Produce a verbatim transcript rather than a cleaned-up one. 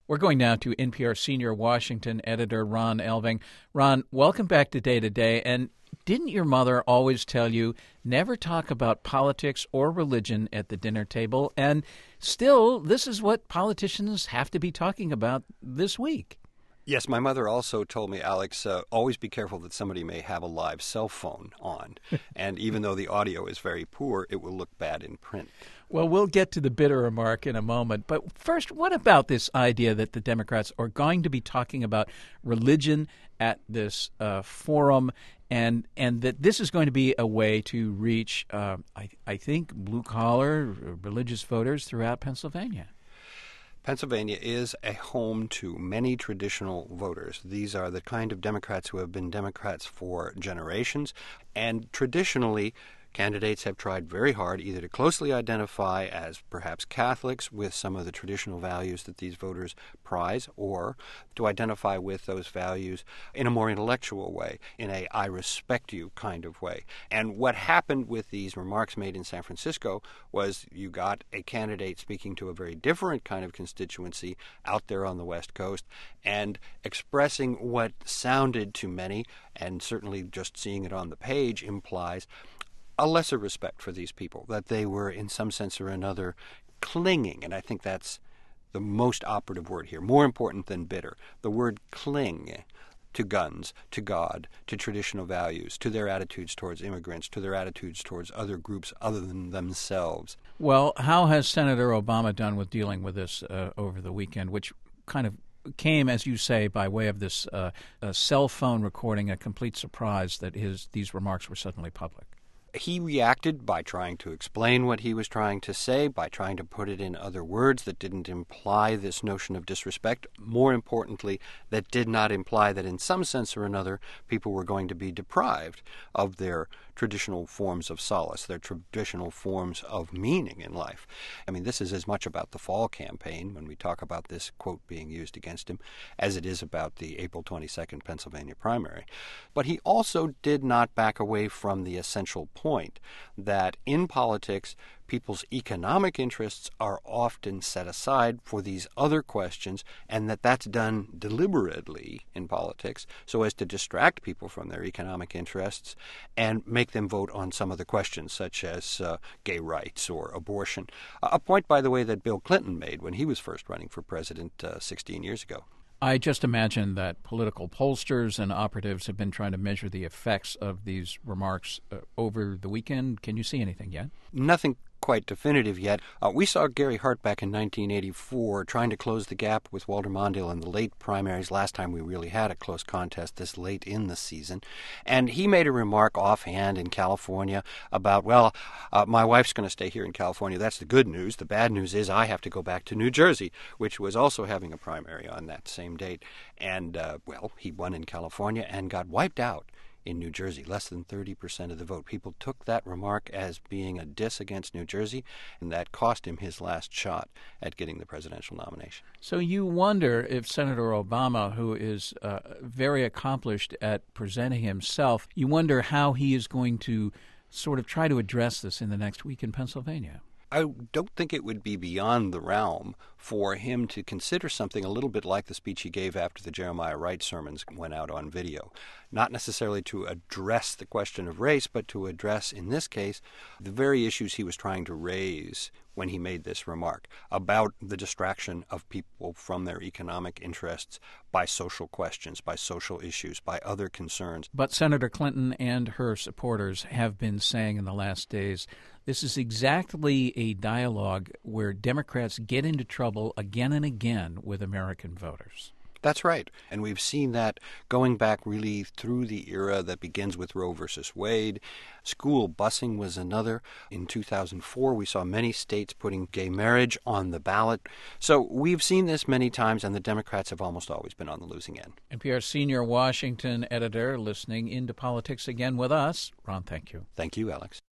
We're going now to N P R senior Washington editor Ron Elving. Ron, welcome back to Day to Day. And didn't your mother always tell you never talk about politics or religion at the dinner table? And still, this is what politicians have to be talking about this week. Yes, my mother also told me, Alex, uh, always be careful that somebody may have a live cell phone on. And even though the audio is very poor, it will look bad in print. Well, we'll get to the bitter remark in a moment. But first, what about this idea that the Democrats are going to be talking about religion at this uh, forum, and and that this is going to be a way to reach, uh, I, I think, blue-collar religious voters throughout Pennsylvania? Pennsylvania is a home to many traditional voters. These are the kind of Democrats who have been Democrats for generations, and traditionally candidates have tried very hard either to closely identify as perhaps Catholics with some of the traditional values that these voters prize, or to identify with those values in a more intellectual way, in a I respect you kind of way. And what happened with these remarks made in San Francisco was you got a candidate speaking to a very different kind of constituency out there on the West Coast and expressing what sounded to many, and certainly just seeing it on the page implies, a lesser respect for these people, that they were in some sense or another clinging, and I think that's the most operative word here, more important than bitter, the word cling to guns, to God, to traditional values, to their attitudes towards immigrants, to their attitudes towards other groups other than themselves. Well, how has Senator Obama done with dealing with this uh, over the weekend, which kind of came, as you say, by way of this uh, uh, cell phone recording, a complete surprise that his these remarks were suddenly public? He reacted by trying to explain what he was trying to say, by trying to put it in other words that didn't imply this notion of disrespect. More importantly, that did not imply that in some sense or another people were going to be deprived of their traditional forms of solace, their traditional forms of meaning in life. I mean, this is as much about the fall campaign, when we talk about this quote being used against him, as it is about the April twenty-second Pennsylvania primary. But he also did not back away from the essential point that in politics, people's economic interests are often set aside for these other questions, and that that's done deliberately in politics so as to distract people from their economic interests and make them vote on some other questions, such as uh, gay rights or abortion. A point, by the way, that Bill Clinton made when he was first running for president uh, sixteen years ago. I just imagine that political pollsters and operatives have been trying to measure the effects of these remarks uh, over the weekend. Can you see anything yet? Nothing quite definitive yet. Uh, we saw Gary Hart back in nineteen eighty-four trying to close the gap with Walter Mondale in the late primaries, last time we really had a close contest this late in the season. And he made a remark offhand in California about, well, uh, my wife's going to stay here in California. That's the good news. The bad news is I have to go back to New Jersey, which was also having a primary on that same date. And, uh, well, he won in California and got wiped out in New Jersey, less than thirty percent of the vote. People took that remark as being a diss against New Jersey, and that cost him his last shot at getting the presidential nomination. So you wonder if Senator Obama, who is uh, very accomplished at presenting himself, you wonder how he is going to sort of try to address this in the next week in Pennsylvania. I don't think it would be beyond the realm for him to consider something a little bit like the speech he gave after the Jeremiah Wright sermons went out on video. Not necessarily to address the question of race, but to address, in this case, the very issues he was trying to raise when he made this remark about the distraction of people from their economic interests by social questions, by social issues, by other concerns. But Senator Clinton and her supporters have been saying in the last days, this is exactly a dialogue where Democrats get into trouble again and again with American voters. That's right. And we've seen that going back really through the era that begins with Roe versus Wade. School busing was another. In two thousand four, we saw many states putting gay marriage on the ballot. So we've seen this many times, and the Democrats have almost always been on the losing end. N P R senior Washington editor listening into politics again with us. Ron, thank you. Thank you, Alex.